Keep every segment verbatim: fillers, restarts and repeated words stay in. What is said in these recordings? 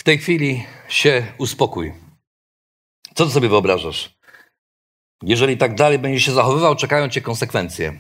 tej chwili się uspokój. Co ty sobie wyobrażasz? Jeżeli tak dalej będziesz się zachowywał, czekają cię konsekwencje.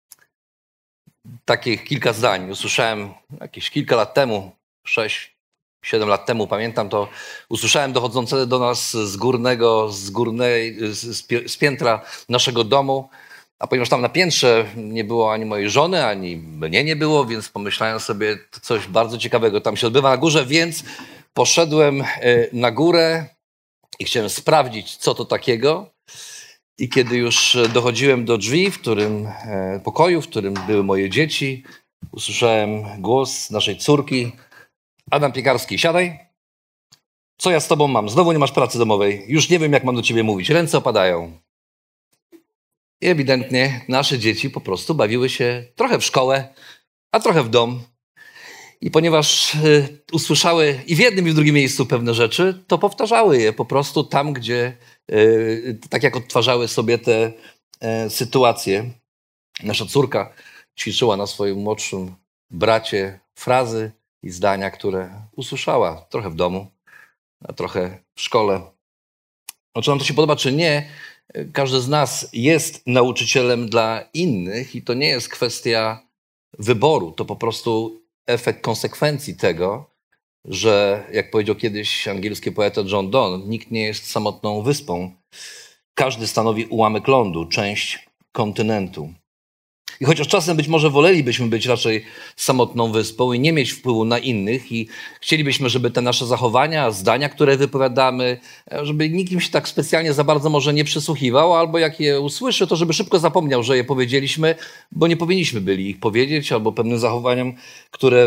Takich kilka zdań usłyszałem jakieś kilka lat temu, sześć, siedem lat temu, pamiętam to, usłyszałem dochodzące do nas z górnego, z górnej, z, z piętra naszego domu, a ponieważ tam na piętrze nie było ani mojej żony, ani mnie nie było, więc pomyślałem sobie, to coś bardzo ciekawego tam się odbywa na górze, więc poszedłem na górę i chciałem sprawdzić, co to takiego. I kiedy już dochodziłem do drzwi, w którym pokoju, w którym były moje dzieci, usłyszałem głos naszej córki: Adam Piekarski, siadaj. Co ja z tobą mam? Znowu nie masz pracy domowej. Już nie wiem, jak mam do ciebie mówić. Ręce opadają. I ewidentnie nasze dzieci po prostu bawiły się trochę w szkołę, a trochę w dom. I ponieważ y, usłyszały i w jednym, i w drugim miejscu pewne rzeczy, to powtarzały je po prostu tam, gdzie, y, tak jak odtwarzały sobie te y, sytuacje. Nasza córka ćwiczyła na swoim młodszym bracie frazy i zdania, które usłyszała trochę w domu, a trochę w szkole. No, czy nam to się podoba, czy nie, każdy z nas jest nauczycielem dla innych i to nie jest kwestia wyboru, to po prostu efekt konsekwencji tego, że, jak powiedział kiedyś angielski poeta John Donne, nikt nie jest samotną wyspą. Każdy stanowi ułamek lądu, część kontynentu. I chociaż czasem być może wolelibyśmy być raczej samotną wyspą i nie mieć wpływu na innych i chcielibyśmy, żeby te nasze zachowania, zdania, które wypowiadamy, żeby nikim się tak specjalnie za bardzo może nie przysłuchiwał, albo jak je usłyszy, to żeby szybko zapomniał, że je powiedzieliśmy, bo nie powinniśmy byli ich powiedzieć, albo pewnym zachowaniom, które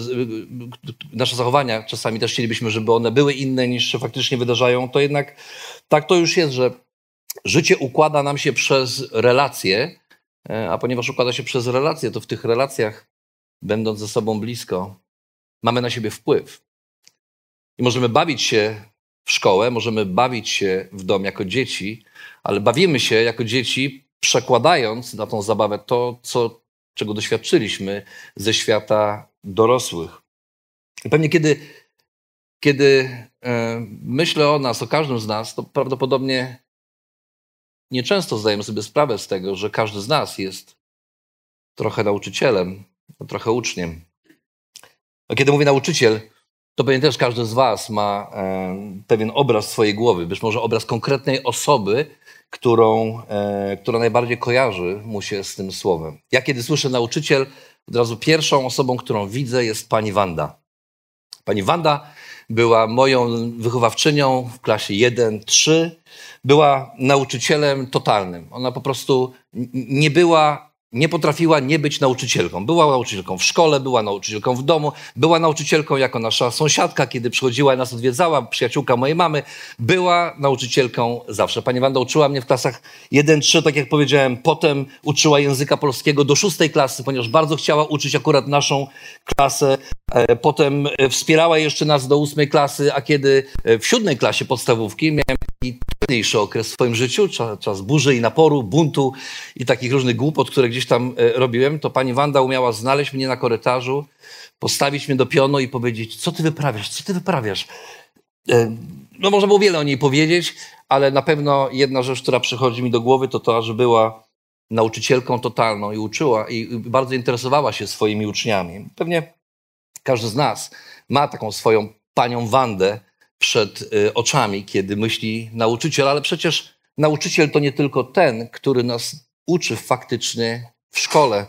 nasze zachowania czasami też chcielibyśmy, żeby one były inne niż się faktycznie wydarzają, to jednak tak to już jest, że życie układa nam się przez relacje. A ponieważ układa się przez relacje, to w tych relacjach, będąc ze sobą blisko, mamy na siebie wpływ. I możemy bawić się w szkołę, możemy bawić się w dom jako dzieci, ale bawimy się jako dzieci, przekładając na tą zabawę to, co, czego doświadczyliśmy ze świata dorosłych. I pewnie kiedy, kiedy e, myślę o nas, o każdym z nas, to prawdopodobnie nieczęsto zdajemy sobie sprawę z tego, że każdy z nas jest trochę nauczycielem, trochę uczniem. A kiedy mówię nauczyciel, to pewnie też każdy z was ma e, pewien obraz w swojej głowy, być może obraz konkretnej osoby, którą, e, która najbardziej kojarzy mu się z tym słowem. Ja kiedy słyszę nauczyciel, od razu pierwszą osobą, którą widzę, jest pani Wanda. Pani Wanda była moją wychowawczynią w klasie jeden trzy. Była nauczycielem totalnym. Ona po prostu nie była, nie potrafiła nie być nauczycielką. Była nauczycielką w szkole, była nauczycielką w domu, była nauczycielką jako nasza sąsiadka, kiedy przychodziła i nas odwiedzała, przyjaciółka mojej mamy. Była nauczycielką zawsze. Pani Wanda uczyła mnie w klasach jeden trzy, tak jak powiedziałem. Potem uczyła języka polskiego do szóstej klasy, ponieważ bardzo chciała uczyć akurat naszą klasę. Potem wspierała jeszcze nas do ósmej klasy, a kiedy w siódmej klasie podstawówki miałem taki trudniejszy okres w swoim życiu, czas, czas burzy i naporu, buntu i takich różnych głupot, które gdzieś tam robiłem, to pani Wanda umiała znaleźć mnie na korytarzu, postawić mnie do pionu i powiedzieć: co ty wyprawiasz, co ty wyprawiasz? No można było wiele o niej powiedzieć, ale na pewno jedna rzecz, która przychodzi mi do głowy, to to, że była nauczycielką totalną i uczyła i bardzo interesowała się swoimi uczniami. Pewnie każdy z nas ma taką swoją panią Wandę przed y, oczami, kiedy myśli nauczyciel, ale przecież nauczyciel to nie tylko ten, który nas uczy faktycznie w szkole.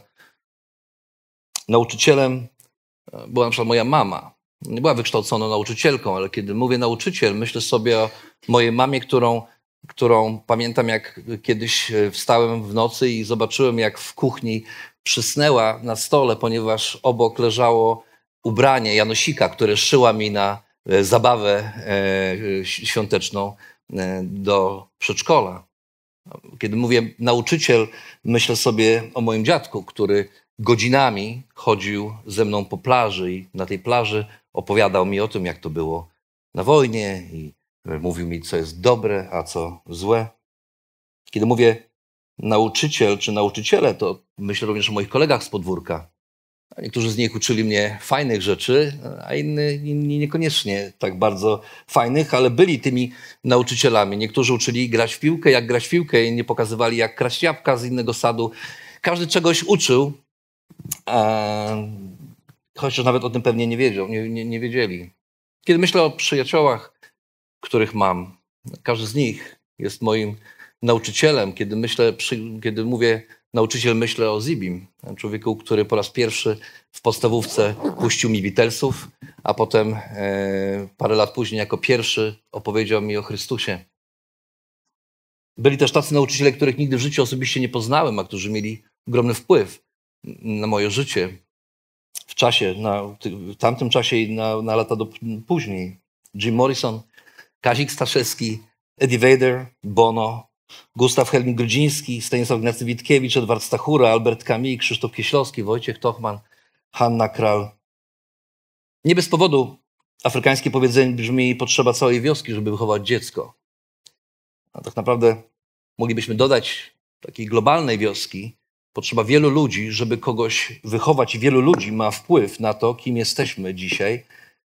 Nauczycielem była na przykład moja mama. Nie była wykształconą nauczycielką, ale kiedy mówię nauczyciel, myślę sobie o mojej mamie, którą, którą pamiętam, jak kiedyś wstałem w nocy i zobaczyłem, jak w kuchni przysnęła na stole, ponieważ obok leżało ubranie Janosika, które szyła mi na zabawę e, świąteczną e, do przedszkola. Kiedy mówię nauczyciel, myślę sobie o moim dziadku, który godzinami chodził ze mną po plaży i na tej plaży opowiadał mi o tym, jak to było na wojnie i mówił mi, co jest dobre, a co złe. Kiedy mówię nauczyciel czy nauczyciele, to myślę również o moich kolegach z podwórka. Niektórzy z nich uczyli mnie fajnych rzeczy, a inni, inni niekoniecznie tak bardzo fajnych, ale byli tymi nauczycielami. Niektórzy uczyli grać w piłkę, jak grać w piłkę, inni pokazywali, jak kraść jabłka z innego sadu. Każdy czegoś uczył, a chociaż nawet o tym pewnie nie wiedział, nie, nie, nie wiedzieli. Kiedy myślę o przyjaciołach, których mam, każdy z nich jest moim nauczycielem. Kiedy myślę, przy, kiedy mówię nauczyciel, myślę o Zibim, człowieku, który po raz pierwszy w podstawówce puścił mi Beatlesów, a potem e, parę lat później jako pierwszy opowiedział mi o Chrystusie. Byli też tacy nauczyciele, których nigdy w życiu osobiście nie poznałem, a którzy mieli ogromny wpływ na moje życie w czasie, na, w tamtym czasie i na, na lata do, później. Jim Morrison, Kazik Staszewski, Eddie Vedder, Bono, Gustaw Helming-Grudziński, Stanisław Ignacy Witkiewicz, Edward Stachura, Albert Camus, Krzysztof Kieślowski, Wojciech Tochman, Hanna Kral. Nie bez powodu afrykańskie powiedzenie brzmi: potrzeba całej wioski, żeby wychować dziecko. A tak naprawdę moglibyśmy dodać takiej globalnej wioski: potrzeba wielu ludzi, żeby kogoś wychować, i wielu ludzi ma wpływ na to, kim jesteśmy dzisiaj.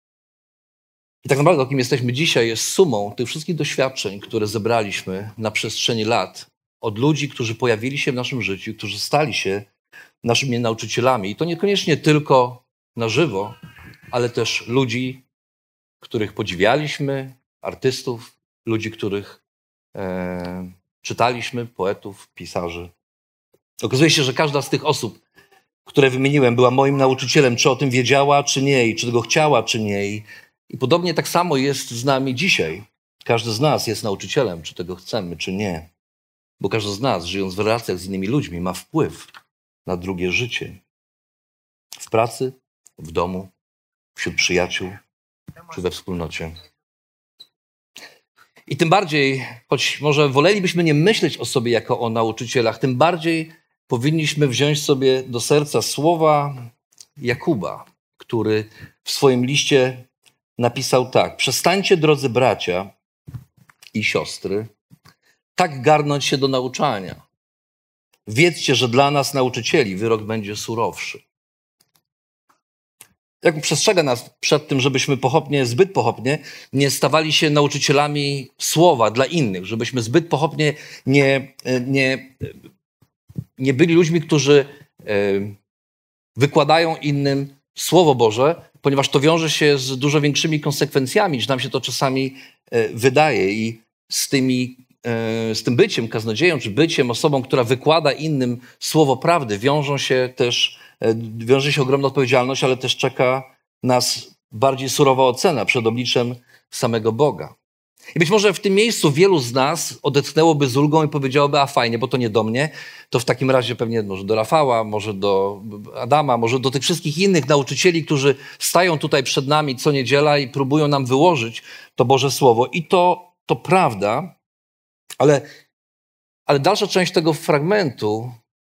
I tak naprawdę to, kim jesteśmy dzisiaj, jest sumą tych wszystkich doświadczeń, które zebraliśmy na przestrzeni lat od ludzi, którzy pojawili się w naszym życiu, którzy stali się naszymi nauczycielami. I to niekoniecznie tylko na żywo, ale też ludzi, których podziwialiśmy, artystów, ludzi, których e, czytaliśmy, poetów, pisarzy. Okazuje się, że każda z tych osób, które wymieniłem, była moim nauczycielem, czy o tym wiedziała, czy nie, i czy tego chciała, czy nie. I, i podobnie tak samo jest z nami dzisiaj. Każdy z nas jest nauczycielem, czy tego chcemy, czy nie. Bo każdy z nas, żyjąc w relacjach z innymi ludźmi, ma wpływ na drugie życie. W pracy, w domu, wśród przyjaciół, czy we wspólnocie. I tym bardziej, choć może wolelibyśmy nie myśleć o sobie jako o nauczycielach, tym bardziej powinniśmy wziąć sobie do serca słowa Jakuba, który w swoim liście napisał tak: przestańcie, drodzy bracia i siostry, tak garnąć się do nauczania. Wiedzcie, że dla nas, nauczycieli, wyrok będzie surowszy. Jakub przestrzega nas przed tym, żebyśmy pochopnie, zbyt pochopnie nie stawali się nauczycielami słowa dla innych, żebyśmy zbyt pochopnie nie, nie, nie byli ludźmi, którzy wykładają innym Słowo Boże, ponieważ to wiąże się z dużo większymi konsekwencjami, niż nam się to czasami wydaje. I z, tymi, z tym byciem kaznodzieją, czy byciem osobą, która wykłada innym słowo prawdy, wiążą się też, wiąże się ogromna odpowiedzialność, ale też czeka nas bardziej surowa ocena przed obliczem samego Boga. I być może w tym miejscu wielu z nas odetchnęłoby z ulgą i powiedziałoby: a fajnie, bo to nie do mnie, to w takim razie pewnie może do Rafała, może do Adama, może do tych wszystkich innych nauczycieli, którzy stają tutaj przed nami co niedziela i próbują nam wyłożyć to Boże Słowo. I to, to prawda, ale, ale dalsza część tego fragmentu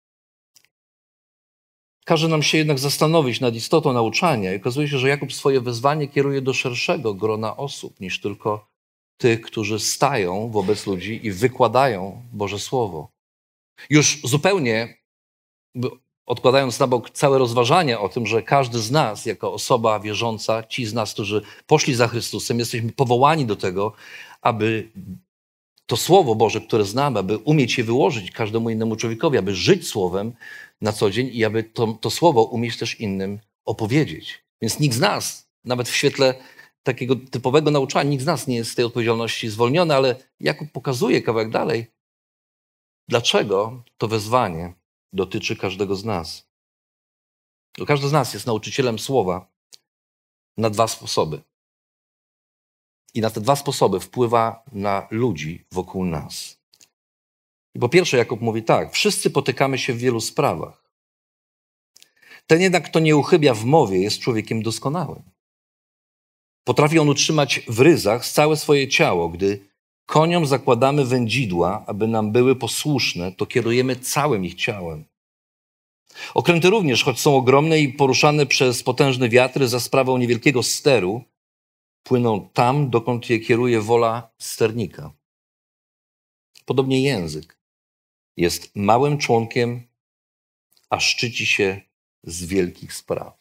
każe nam się jednak zastanowić nad istotą nauczania. I okazuje się, że Jakub swoje wezwanie kieruje do szerszego grona osób niż tylko tych, którzy stają wobec ludzi i wykładają Boże Słowo. Już zupełnie odkładając na bok całe rozważanie o tym, że każdy z nas jako osoba wierząca, ci z nas, którzy poszli za Chrystusem, jesteśmy powołani do tego, aby to Słowo Boże, które znamy, aby umieć je wyłożyć każdemu innemu człowiekowi, aby żyć Słowem na co dzień i aby to, to Słowo umieć też innym opowiedzieć. Więc nikt z nas, nawet w świetle takiego typowego nauczania, nikt z nas nie jest z tej odpowiedzialności zwolniony, ale Jakub pokazuje kawałek dalej, dlaczego to wezwanie dotyczy każdego z nas. Bo każdy z nas jest nauczycielem Słowa na dwa sposoby. I na te dwa sposoby wpływa na ludzi wokół nas. I po pierwsze Jakub mówi tak: wszyscy potykamy się w wielu sprawach. Ten jednak, kto nie uchybia w mowie, jest człowiekiem doskonałym. Potrafi on utrzymać w ryzach całe swoje ciało. Gdy koniom zakładamy wędzidła, aby nam były posłuszne, to kierujemy całym ich ciałem. Okręty również, choć są ogromne i poruszane przez potężne wiatry za sprawą niewielkiego steru, płyną tam, dokąd je kieruje wola sternika. Podobnie język jest małym członkiem, a szczyci się z wielkich spraw.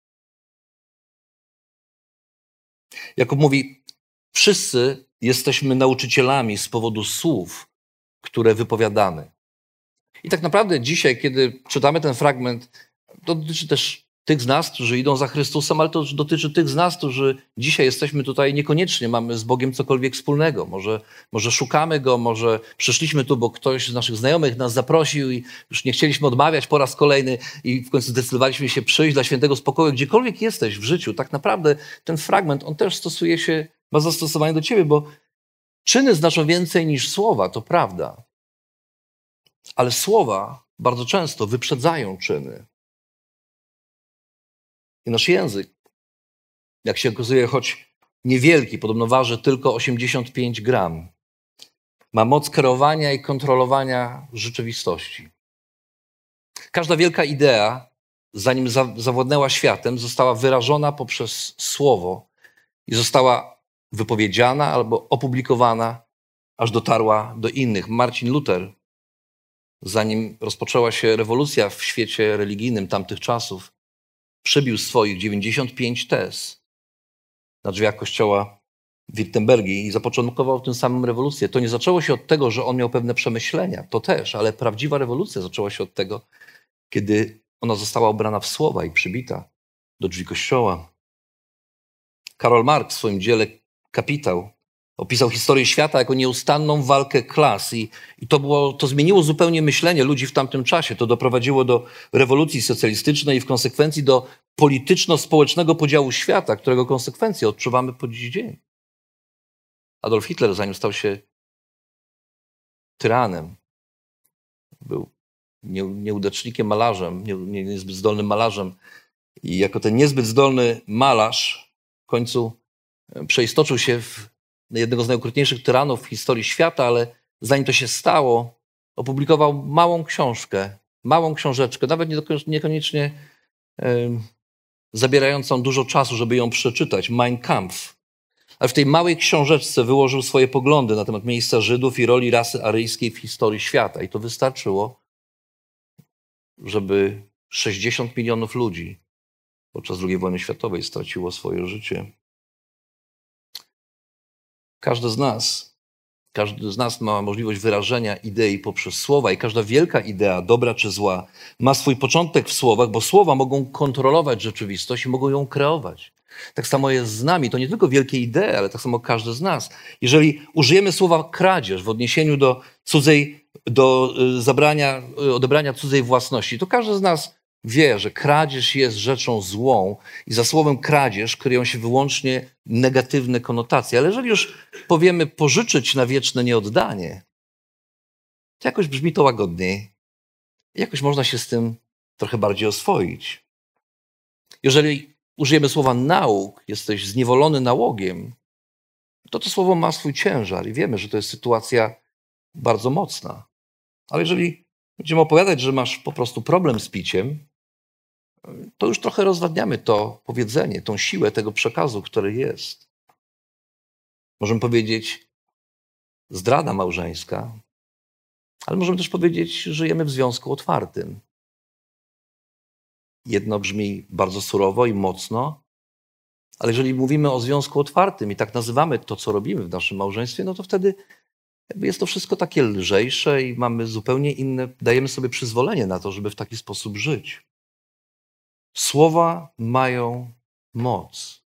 Jakub mówi, wszyscy jesteśmy nauczycielami z powodu słów, które wypowiadamy. I tak naprawdę dzisiaj, kiedy czytamy ten fragment, to dotyczy też tych z nas, którzy idą za Chrystusem, ale to dotyczy tych z nas, którzy dzisiaj jesteśmy tutaj, niekoniecznie mamy z Bogiem cokolwiek wspólnego. Może, może szukamy Go, może przyszliśmy tu, bo ktoś z naszych znajomych nas zaprosił i już nie chcieliśmy odmawiać po raz kolejny i w końcu zdecydowaliśmy się przyjść dla świętego spokoju. Gdziekolwiek jesteś w życiu, tak naprawdę ten fragment, on też stosuje się, ma zastosowanie do ciebie, bo czyny znaczą więcej niż słowa, to prawda. Ale słowa bardzo często wyprzedzają czyny. I nasz język, jak się okazuje, choć niewielki, podobno waży tylko osiemdziesiąt pięć gram, ma moc kierowania i kontrolowania rzeczywistości. Każda wielka idea, zanim zawładnęła światem, została wyrażona poprzez słowo i została wypowiedziana albo opublikowana, aż dotarła do innych. Marcin Luther, zanim rozpoczęła się rewolucja w świecie religijnym tamtych czasów, przybił swoich dziewięćdziesiąt pięć tez na drzwiach kościoła w Wittenbergii i zapoczątkował tym samym rewolucję. To nie zaczęło się od tego, że on miał pewne przemyślenia, to też, ale prawdziwa rewolucja zaczęła się od tego, kiedy ona została ubrana w słowa i przybita do drzwi kościoła. Karol Marx w swoim dziele Kapitał opisał historię świata jako nieustanną walkę klas i, i to, było, to zmieniło zupełnie myślenie ludzi w tamtym czasie. To doprowadziło do rewolucji socjalistycznej i w konsekwencji do polityczno-społecznego podziału świata, którego konsekwencje odczuwamy po dziś dzień. Adolf Hitler, zanim stał się tyranem, był nie, nieudacznikiem malarzem, nie, nie, niezbyt zdolnym malarzem i jako ten niezbyt zdolny malarz w końcu przeistoczył się w jednego z najokrutniejszych tyranów w historii świata, ale zanim to się stało, opublikował małą książkę, małą książeczkę, nawet niekoniecznie e, zabierającą dużo czasu, żeby ją przeczytać, Mein Kampf. Ale w tej małej książeczce wyłożył swoje poglądy na temat miejsca Żydów i roli rasy aryjskiej w historii świata. I to wystarczyło, żeby sześćdziesiąt milionów ludzi podczas drugiej wojny światowej straciło swoje życie. Każdy z nas, każdy z nas ma możliwość wyrażenia idei poprzez słowa i każda wielka idea, dobra czy zła, ma swój początek w słowach, bo słowa mogą kontrolować rzeczywistość i mogą ją kreować. Tak samo jest z nami. To nie tylko wielkie idee, ale tak samo każdy z nas. Jeżeli użyjemy słowa kradzież w odniesieniu do cudzej, do zabrania, odebrania cudzej własności, to każdy z nas wie, że kradzież jest rzeczą złą i za słowem kradzież kryją się wyłącznie negatywne konotacje. Ale jeżeli już powiemy pożyczyć na wieczne nieoddanie, to jakoś brzmi to łagodniej. Jakoś można się z tym trochę bardziej oswoić. Jeżeli użyjemy słowa nauk, jesteś zniewolony nałogiem, to to słowo ma swój ciężar i wiemy, że to jest sytuacja bardzo mocna. Ale jeżeli będziemy opowiadać, że masz po prostu problem z piciem, to już trochę rozwadniamy to powiedzenie, tą siłę tego przekazu, który jest. Możemy powiedzieć zdrada małżeńska, ale możemy też powiedzieć, że żyjemy w związku otwartym. Jedno brzmi bardzo surowo i mocno, ale jeżeli mówimy o związku otwartym i tak nazywamy to, co robimy w naszym małżeństwie, no to wtedy jakby jest to wszystko takie lżejsze i mamy zupełnie inne, dajemy sobie przyzwolenie na to, żeby w taki sposób żyć. Słowa mają moc.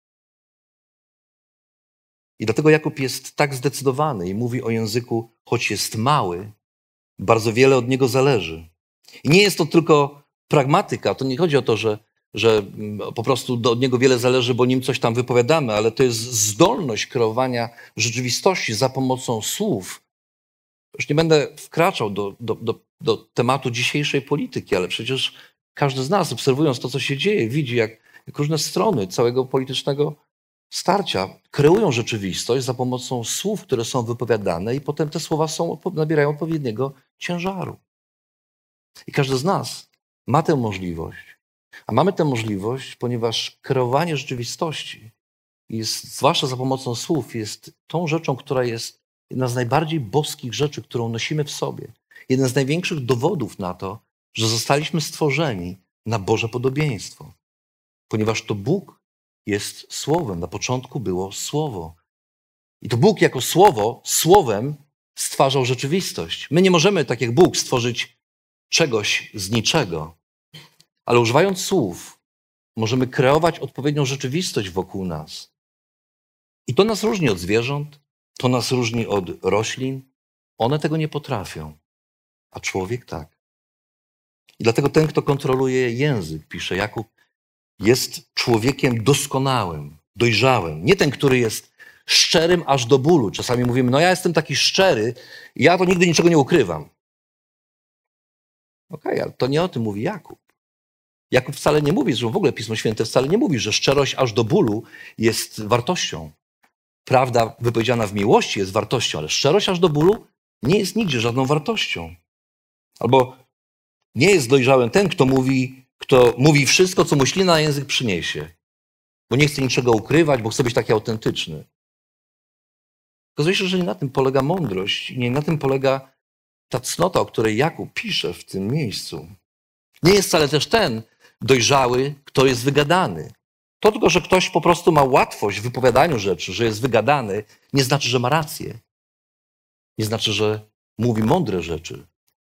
I dlatego Jakub jest tak zdecydowany i mówi o języku, choć jest mały, bardzo wiele od niego zależy. I nie jest to tylko pragmatyka, to nie chodzi o to, że, że po prostu od niego wiele zależy, bo nim coś tam wypowiadamy, ale to jest zdolność kreowania rzeczywistości za pomocą słów. Już nie będę wkraczał do, do, do, do tematu dzisiejszej polityki, ale przecież każdy z nas, obserwując to, co się dzieje, widzi, jak, jak różne strony całego politycznego starcia kreują rzeczywistość za pomocą słów, które są wypowiadane i potem te słowa są, nabierają odpowiedniego ciężaru. I każdy z nas ma tę możliwość. A mamy tę możliwość, ponieważ kreowanie rzeczywistości, jest, zwłaszcza za pomocą słów, jest tą rzeczą, która jest jedna z najbardziej boskich rzeczy, którą nosimy w sobie. Jeden z największych dowodów na to, że zostaliśmy stworzeni na Boże podobieństwo. Ponieważ to Bóg jest Słowem. Na początku było Słowo. I to Bóg jako Słowo, Słowem stwarzał rzeczywistość. My nie możemy, tak jak Bóg, stworzyć czegoś z niczego. Ale używając słów, możemy kreować odpowiednią rzeczywistość wokół nas. I to nas różni od zwierząt, to nas różni od roślin. One tego nie potrafią, a człowiek tak. I dlatego ten, kto kontroluje język, pisze Jakub, jest człowiekiem doskonałym, dojrzałym. Nie ten, który jest szczerym aż do bólu. Czasami mówimy, no ja jestem taki szczery, ja to nigdy niczego nie ukrywam. Okej, okay, ale to nie o tym mówi Jakub. Jakub wcale nie mówi, że w ogóle Pismo Święte wcale nie mówi, że szczerość aż do bólu jest wartością. Prawda wypowiedziana w miłości jest wartością, ale szczerość aż do bólu nie jest nigdzie żadną wartością. Albo nie jest dojrzałym ten, kto mówi, kto mówi wszystko, co mu ślina na język przyniesie. Bo nie chce niczego ukrywać, bo chce być taki autentyczny. Okazuje się, że nie na tym polega mądrość, nie na tym polega ta cnota, o której Jakub pisze w tym miejscu. Nie jest wcale też ten dojrzały, kto jest wygadany. To tylko, że ktoś po prostu ma łatwość w wypowiadaniu rzeczy, że jest wygadany, nie znaczy, że ma rację. Nie znaczy, że mówi mądre rzeczy.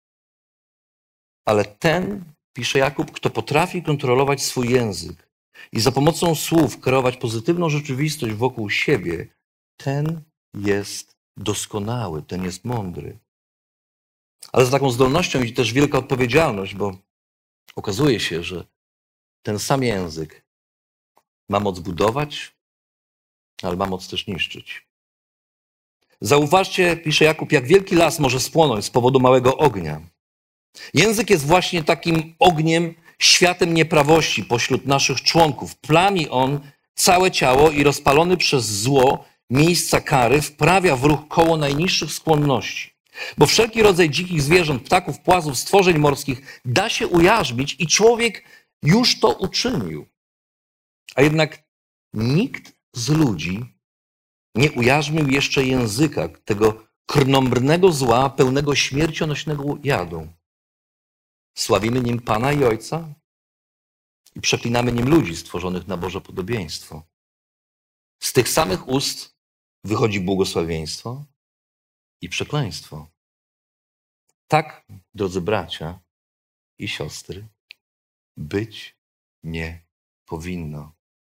Ale ten, pisze Jakub, kto potrafi kontrolować swój język i za pomocą słów kreować pozytywną rzeczywistość wokół siebie, ten jest doskonały, ten jest mądry. Ale za taką zdolnością idzie też wielka odpowiedzialność, bo okazuje się, że ten sam język ma moc budować, ale ma moc też niszczyć. Zauważcie, pisze Jakub, jak wielki las może spłonąć z powodu małego ognia. Język jest właśnie takim ogniem, światem nieprawości pośród naszych członków. Plami on całe ciało i rozpalony przez zło miejsca kary wprawia w ruch koło najniższych skłonności. Bo wszelki rodzaj dzikich zwierząt, ptaków, płazów, stworzeń morskich da się ujarzmić i człowiek już to uczynił. A jednak nikt z ludzi nie ujarzmił jeszcze języka, tego krnąbrnego zła, pełnego śmiercionośnego jadu. Sławimy nim Pana i Ojca i przeklinamy nim ludzi stworzonych na Boże podobieństwo. Z tych samych ust wychodzi błogosławieństwo i przekleństwo. Tak, drodzy bracia i siostry, być nie powinno.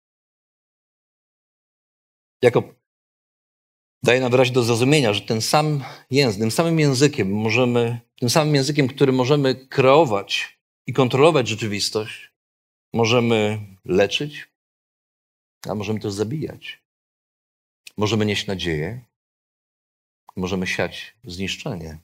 Jakub daje nam wyraźnie do zrozumienia, że ten sam język, tym samym językiem możemy, tym samym językiem, którym możemy kreować i kontrolować rzeczywistość, możemy leczyć, a możemy też zabijać. Możemy nieść nadzieję, możemy siać zniszczenie.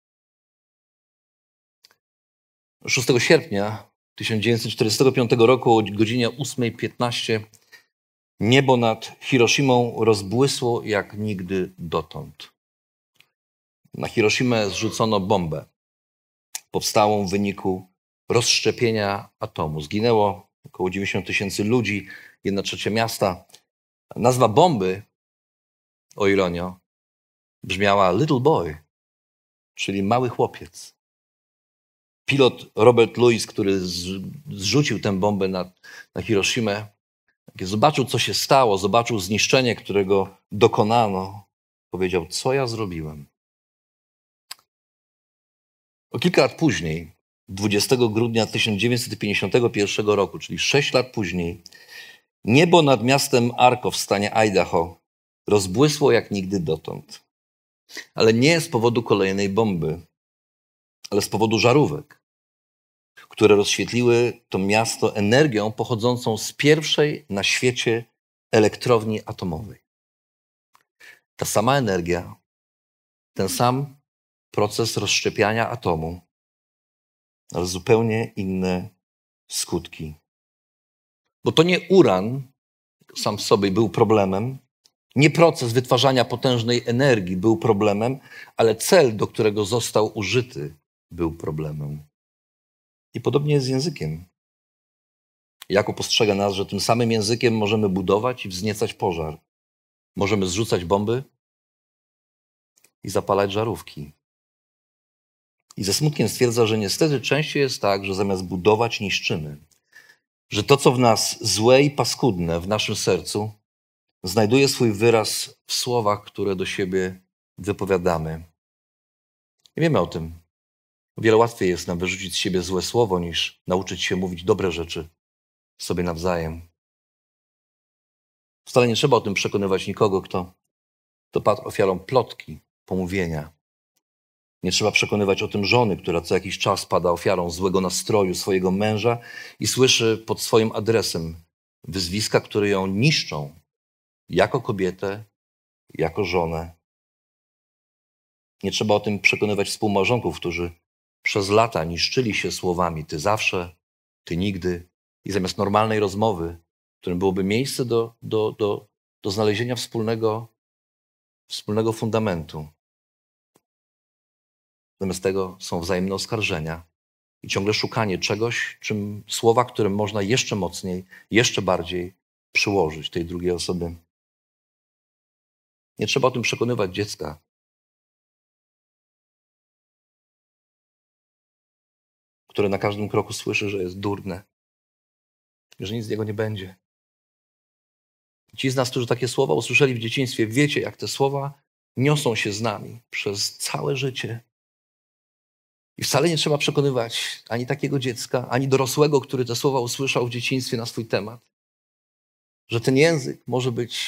szóstego sierpnia tysiąc dziewięćset czterdziestego piątego roku o godzinie ósmej piętnaście niebo nad Hiroshimą rozbłysło jak nigdy dotąd. Na Hiroshimę zrzucono bombę powstałą w wyniku rozszczepienia atomu. Zginęło około dziewięćdziesiąt tysięcy ludzi, jedna trzecia miasta. Nazwa bomby, o ironio, brzmiała Little Boy, czyli mały chłopiec. Pilot Robert Lewis, który zrzucił tę bombę na, na Hiroshimę, kiedy zobaczył, co się stało, zobaczył zniszczenie, którego dokonano, powiedział, co ja zrobiłem. O kilka lat później, dwudziestego grudnia tysiąc dziewięćset pięćdziesiątego pierwszego roku, czyli sześć lat później, niebo nad miastem Arco w stanie Idaho rozbłysło jak nigdy dotąd. Ale nie z powodu kolejnej bomby, ale z powodu żarówek, które rozświetliły to miasto energią pochodzącą z pierwszej na świecie elektrowni atomowej. Ta sama energia, ten sam proces rozszczepiania atomu, ale zupełnie inne skutki. Bo to nie uran sam w sobie był problemem, nie proces wytwarzania potężnej energii był problemem, ale cel, do którego został użyty, był problemem. I podobnie jest z językiem. Jakub postrzega nas, że tym samym językiem możemy budować i wzniecać pożar. Możemy zrzucać bomby i zapalać żarówki. I ze smutkiem stwierdza, że niestety częściej jest tak, że zamiast budować, niszczymy. Że to, co w nas złe i paskudne w naszym sercu, znajduje swój wyraz w słowach, które do siebie wypowiadamy. Nie wiemy o tym. O wiele łatwiej jest nam wyrzucić z siebie złe słowo, niż nauczyć się mówić dobre rzeczy sobie nawzajem. Wcale nie trzeba o tym przekonywać nikogo, kto, kto padł ofiarą plotki, pomówienia. Nie trzeba przekonywać o tym żony, która co jakiś czas pada ofiarą złego nastroju swojego męża i słyszy pod swoim adresem wyzwiska, które ją niszczą jako kobietę, jako żonę. Nie trzeba o tym przekonywać współmałżonków, którzy przez lata niszczyli się słowami ty zawsze, ty nigdy i zamiast normalnej rozmowy, w którym byłoby miejsce do, do, do, do znalezienia wspólnego, wspólnego fundamentu, zamiast tego są wzajemne oskarżenia i ciągle szukanie czegoś, czym słowa, którym można jeszcze mocniej, jeszcze bardziej przyłożyć tej drugiej osoby. Nie trzeba o tym przekonywać dziecka. Które na każdym kroku słyszy, że jest durne, że nic z niego nie będzie. Ci z nas, którzy takie słowa usłyszeli w dzieciństwie, wiecie, jak te słowa niosą się z nami przez całe życie. I wcale nie trzeba przekonywać ani takiego dziecka, ani dorosłego, który te słowa usłyszał w dzieciństwie na swój temat, że ten język może być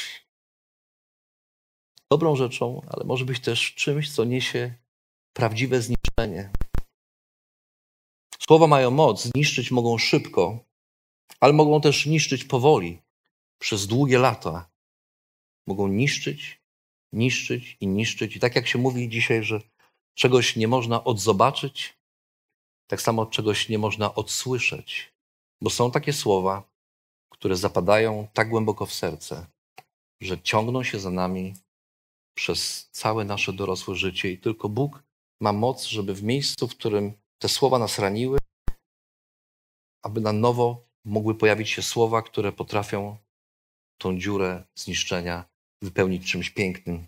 dobrą rzeczą, ale może być też czymś, co niesie prawdziwe zniszczenie. Słowa mają moc, zniszczyć mogą szybko, ale mogą też niszczyć powoli, przez długie lata. Mogą niszczyć, niszczyć i niszczyć. I tak jak się mówi dzisiaj, że czegoś nie można odzobaczyć, tak samo czegoś nie można odsłyszeć. Bo są takie słowa, które zapadają tak głęboko w serce, że ciągną się za nami przez całe nasze dorosłe życie. I tylko Bóg ma moc, żeby w miejscu, w którym te słowa nas raniły, aby na nowo mogły pojawić się słowa, które potrafią tą dziurę zniszczenia wypełnić czymś pięknym.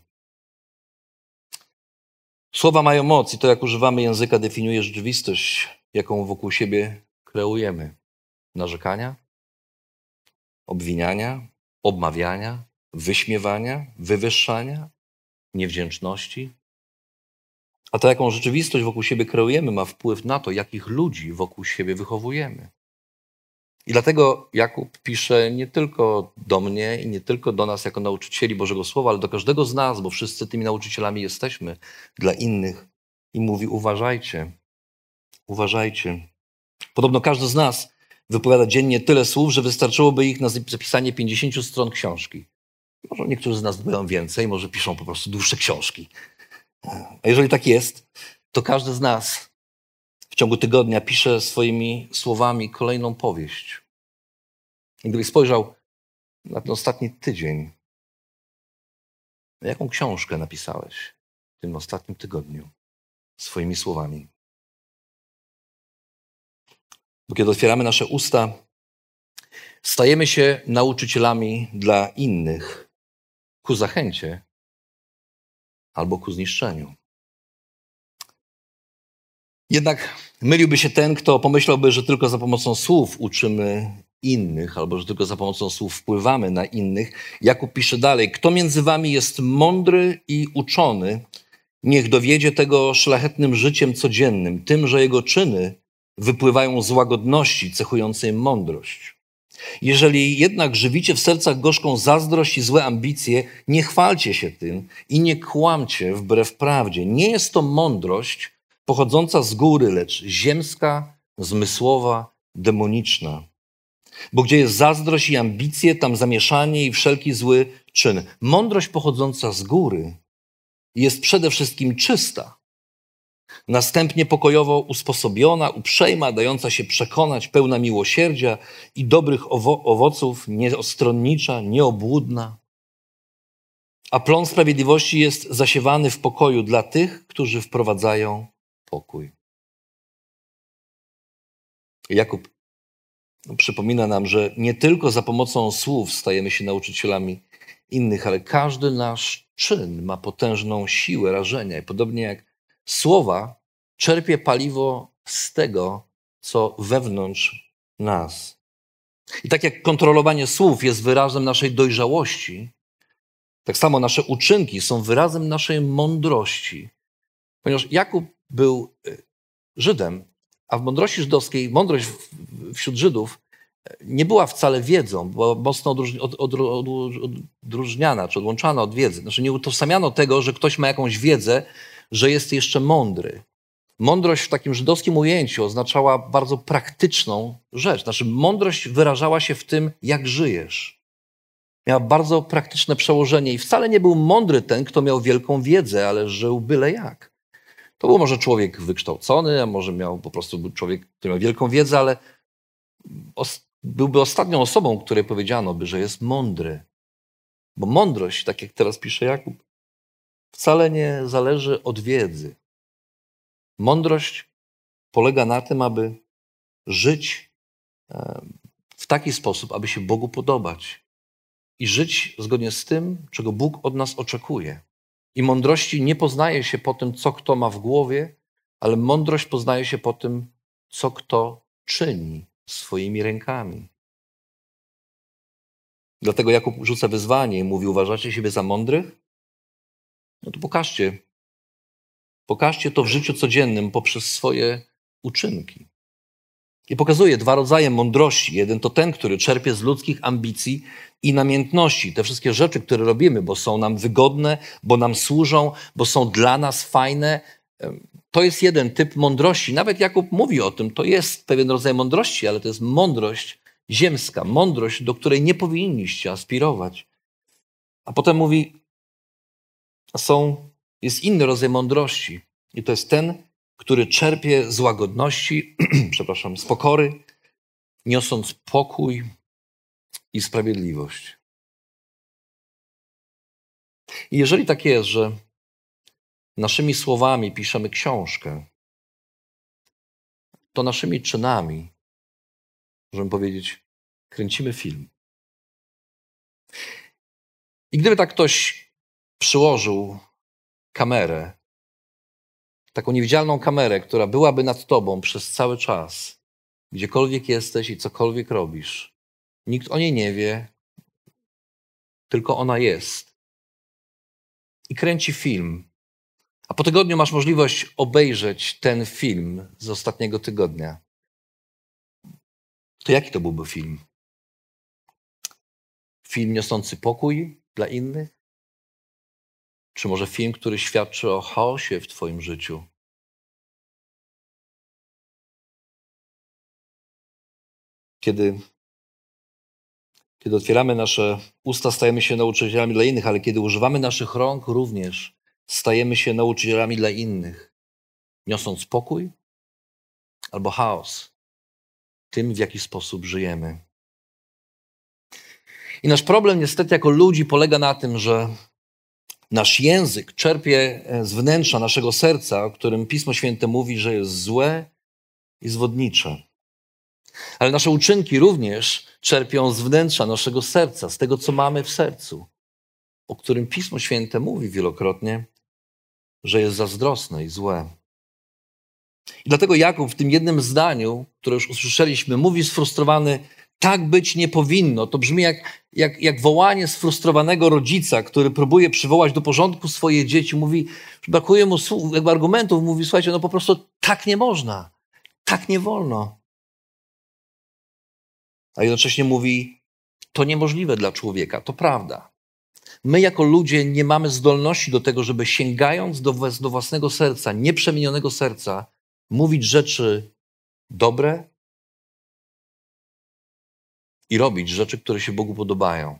Słowa mają moc i to, jak używamy języka, definiuje rzeczywistość, jaką wokół siebie kreujemy. Narzekania, obwiniania, obmawiania, wyśmiewania, wywyższania, niewdzięczności. A to, jaką rzeczywistość wokół siebie kreujemy, ma wpływ na to, jakich ludzi wokół siebie wychowujemy. I dlatego Jakub pisze nie tylko do mnie i nie tylko do nas jako nauczycieli Bożego Słowa, ale do każdego z nas, bo wszyscy tymi nauczycielami jesteśmy dla innych. I mówi: uważajcie, uważajcie. Podobno każdy z nas wypowiada dziennie tyle słów, że wystarczyłoby ich na zapisanie pięćdziesięciu stron książki. Może niektórzy z nas wypowiadają więcej, może piszą po prostu dłuższe książki. A jeżeli tak jest, to każdy z nas w ciągu tygodnia pisze swoimi słowami kolejną powieść. I gdybyś spojrzał na ten ostatni tydzień, jaką książkę napisałeś w tym ostatnim tygodniu swoimi słowami? Bo kiedy otwieramy nasze usta, stajemy się nauczycielami dla innych ku zachęcie albo ku zniszczeniu. Jednak myliłby się ten, kto pomyślałby, że tylko za pomocą słów uczymy innych, albo że tylko za pomocą słów wpływamy na innych. Jakub pisze dalej: kto między wami jest mądry i uczony, niech dowiedzie tego szlachetnym życiem codziennym, tym, że jego czyny wypływają z łagodności cechującej mądrość. Jeżeli jednak żywicie w sercach gorzką zazdrość i złe ambicje, nie chwalcie się tym i nie kłamcie wbrew prawdzie. Nie jest to mądrość pochodząca z góry, lecz ziemska, zmysłowa, demoniczna. Bo gdzie jest zazdrość i ambicje, tam zamieszanie i wszelki zły czyn. Mądrość pochodząca z góry jest przede wszystkim czysta, następnie pokojowo usposobiona, uprzejma, dająca się przekonać, pełna miłosierdzia i dobrych owo- owoców, nieostronnicza, nieobłudna. A plon sprawiedliwości jest zasiewany w pokoju dla tych, którzy wprowadzają pokój. Jakub przypomina nam, że nie tylko za pomocą słów stajemy się nauczycielami innych, ale każdy nasz czyn ma potężną siłę rażenia. I podobnie jak słowa czerpie paliwo z tego, co wewnątrz nas. I tak jak kontrolowanie słów jest wyrazem naszej dojrzałości, tak samo nasze uczynki są wyrazem naszej mądrości. Ponieważ Jakub był Żydem, a w mądrości żydowskiej, mądrość wśród Żydów nie była wcale wiedzą, była mocno odróżniana czy odłączana od wiedzy. Znaczy nie utożsamiano tego, że ktoś ma jakąś wiedzę, że jest jeszcze mądry. Mądrość w takim żydowskim ujęciu oznaczała bardzo praktyczną rzecz. Znaczy mądrość wyrażała się w tym, jak żyjesz. Miała bardzo praktyczne przełożenie i wcale nie był mądry ten, kto miał wielką wiedzę, ale żył byle jak. To był może człowiek wykształcony, a może miał po prostu był człowiek, który miał wielką wiedzę, ale os- byłby ostatnią osobą, której powiedziano by, że jest mądry. Bo mądrość, tak jak teraz pisze Jakub, wcale nie zależy od wiedzy. Mądrość polega na tym, aby żyć w taki sposób, aby się Bogu podobać i żyć zgodnie z tym, czego Bóg od nas oczekuje. I mądrości nie poznaje się po tym, co kto ma w głowie, ale mądrość poznaje się po tym, co kto czyni swoimi rękami. Dlatego Jakub rzuca wyzwanie i mówi: uważacie siebie za mądrych? No to pokażcie. Pokażcie to w życiu codziennym poprzez swoje uczynki. I pokazuje dwa rodzaje mądrości. Jeden to ten, który czerpie z ludzkich ambicji i namiętności. Te wszystkie rzeczy, które robimy, bo są nam wygodne, bo nam służą, bo są dla nas fajne. To jest jeden typ mądrości. Nawet Jakub mówi o tym, to jest pewien rodzaj mądrości, ale to jest mądrość ziemska, mądrość, do której nie powinniście aspirować. A potem mówi, są, jest inny rodzaj mądrości i to jest ten, który czerpie z łagodności, przepraszam, z pokory, niosąc pokój i sprawiedliwość. I jeżeli tak jest, że naszymi słowami piszemy książkę, to naszymi czynami, możemy powiedzieć, kręcimy film. I gdyby tak ktoś przyłożył kamerę, taką niewidzialną kamerę, która byłaby nad tobą przez cały czas, gdziekolwiek jesteś i cokolwiek robisz, nikt o niej nie wie, tylko ona jest. I kręci film. A po tygodniu masz możliwość obejrzeć ten film z ostatniego tygodnia. To jaki to byłby film? Film niosący pokój dla innych? Czy może film, który świadczy o chaosie w twoim życiu? Kiedy, kiedy otwieramy nasze usta, stajemy się nauczycielami dla innych, ale kiedy używamy naszych rąk, również stajemy się nauczycielami dla innych, niosąc pokój albo chaos tym, w jaki sposób żyjemy. I nasz problem niestety jako ludzi polega na tym, że nasz język czerpie z wnętrza naszego serca, o którym Pismo Święte mówi, że jest złe i zwodnicze. Ale nasze uczynki również czerpią z wnętrza naszego serca, z tego, co mamy w sercu, o którym Pismo Święte mówi wielokrotnie, że jest zazdrosne i złe. I dlatego Jakub w tym jednym zdaniu, które już usłyszeliśmy, mówi sfrustrowany: tak być nie powinno. To brzmi jak, jak, jak wołanie sfrustrowanego rodzica, który próbuje przywołać do porządku swoje dzieci. Mówi, brakuje mu słów, jakby argumentów. Mówi, słuchajcie, no po prostu tak nie można. Tak nie wolno. A jednocześnie mówi, to niemożliwe dla człowieka. To prawda. My jako ludzie nie mamy zdolności do tego, żeby sięgając do, do własnego serca, nieprzemienionego serca, mówić rzeczy dobre i robić rzeczy, które się Bogu podobają.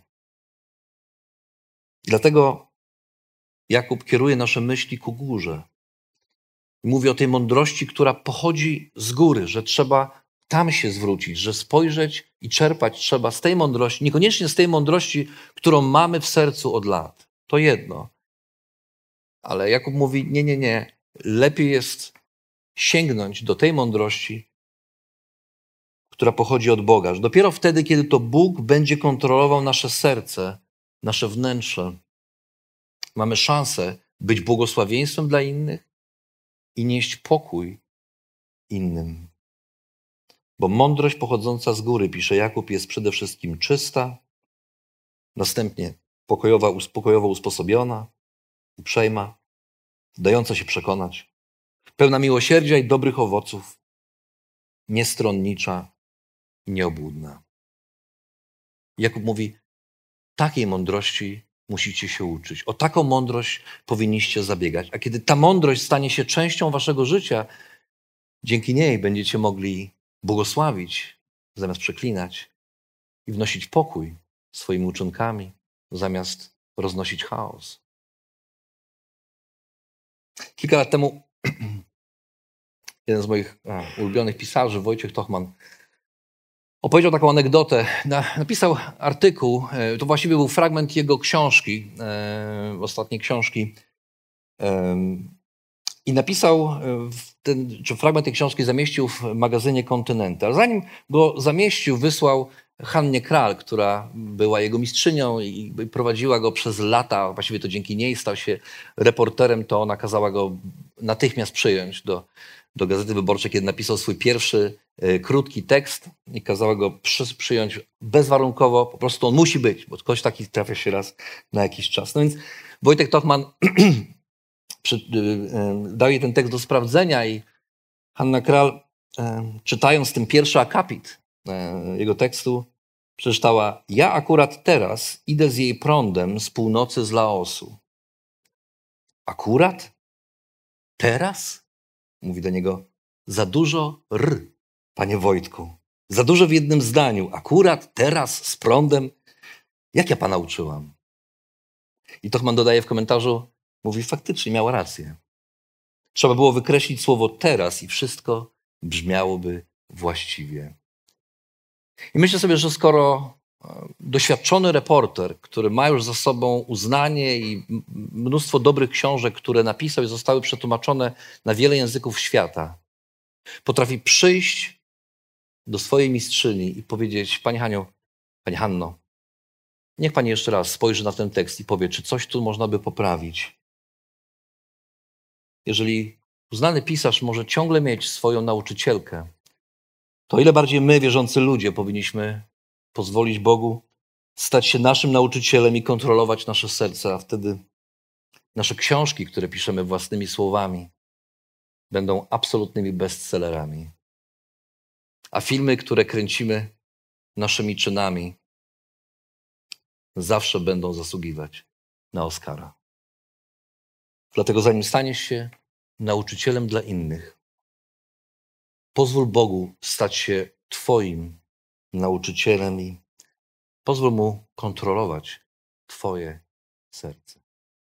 Dlatego Jakub kieruje nasze myśli ku górze. Mówi o tej mądrości, która pochodzi z góry, że trzeba tam się zwrócić, że spojrzeć i czerpać trzeba z tej mądrości, niekoniecznie z tej mądrości, którą mamy w sercu od lat. To jedno. Ale Jakub mówi, nie, nie, nie. Lepiej jest sięgnąć do tej mądrości, która pochodzi od Boga. Że dopiero wtedy, kiedy to Bóg będzie kontrolował nasze serce, nasze wnętrze, mamy szansę być błogosławieństwem dla innych i nieść pokój innym. Bo mądrość pochodząca z góry, pisze Jakub, jest przede wszystkim czysta, następnie pokojowa, uspokojowo usposobiona, uprzejma, dająca się przekonać, pełna miłosierdzia i dobrych owoców, niestronnicza i nieobłudna. Jakub mówi, takiej mądrości musicie się uczyć. O taką mądrość powinniście zabiegać. A kiedy ta mądrość stanie się częścią waszego życia, dzięki niej będziecie mogli błogosławić zamiast przeklinać i wnosić pokój swoimi uczynkami zamiast roznosić chaos. Kilka lat temu jeden z moich a, ulubionych pisarzy, Wojciech Tochman, opowiedział taką anegdotę. Napisał artykuł, to właściwie był fragment jego książki, e, ostatniej książki. E, I napisał, ten, czy fragment tej książki zamieścił w magazynie Kontynental. Zanim go zamieścił, wysłał Hannie Kral, która była jego mistrzynią i prowadziła go przez lata. Właściwie to dzięki niej stał się reporterem, to ona kazała go natychmiast przyjąć do, do Gazety Wyborczej, kiedy napisał swój pierwszy y, krótki tekst i kazała go przy, przyjąć bezwarunkowo. Po prostu on musi być, bo ktoś taki trafia się raz na jakiś czas. No więc Wojtek Tochman przy, y, y, dał jej ten tekst do sprawdzenia i Hanna Kral, y, czytając ten pierwszy akapit y, jego tekstu, przeczytała: ja akurat teraz idę z jej prądem z północy z Laosu. Akurat? Teraz? Mówi do niego: za dużo r, panie Wojtku. Za dużo w jednym zdaniu. Akurat teraz z prądem? Jak ja pana uczyłam? I Tochman dodaje w komentarzu, mówi, faktycznie miała rację. Trzeba było wykreślić słowo teraz i wszystko brzmiałoby właściwie. I myślę sobie, że skoro doświadczony reporter, który ma już za sobą uznanie i mnóstwo dobrych książek, które napisał i zostały przetłumaczone na wiele języków świata, potrafi przyjść do swojej mistrzyni i powiedzieć: Pani Haniu, Pani Hanno, niech Pani jeszcze raz spojrzy na ten tekst i powie, czy coś tu można by poprawić. Jeżeli uznany pisarz może ciągle mieć swoją nauczycielkę, to ile bardziej my, wierzący ludzie, powinniśmy pozwolić Bogu stać się naszym nauczycielem i kontrolować nasze serce, a wtedy nasze książki, które piszemy własnymi słowami, będą absolutnymi bestsellerami. A filmy, które kręcimy naszymi czynami, zawsze będą zasługiwać na Oscara. Dlatego zanim staniesz się nauczycielem dla innych, pozwól Bogu stać się Twoim nauczycielem i pozwól Mu kontrolować Twoje serce.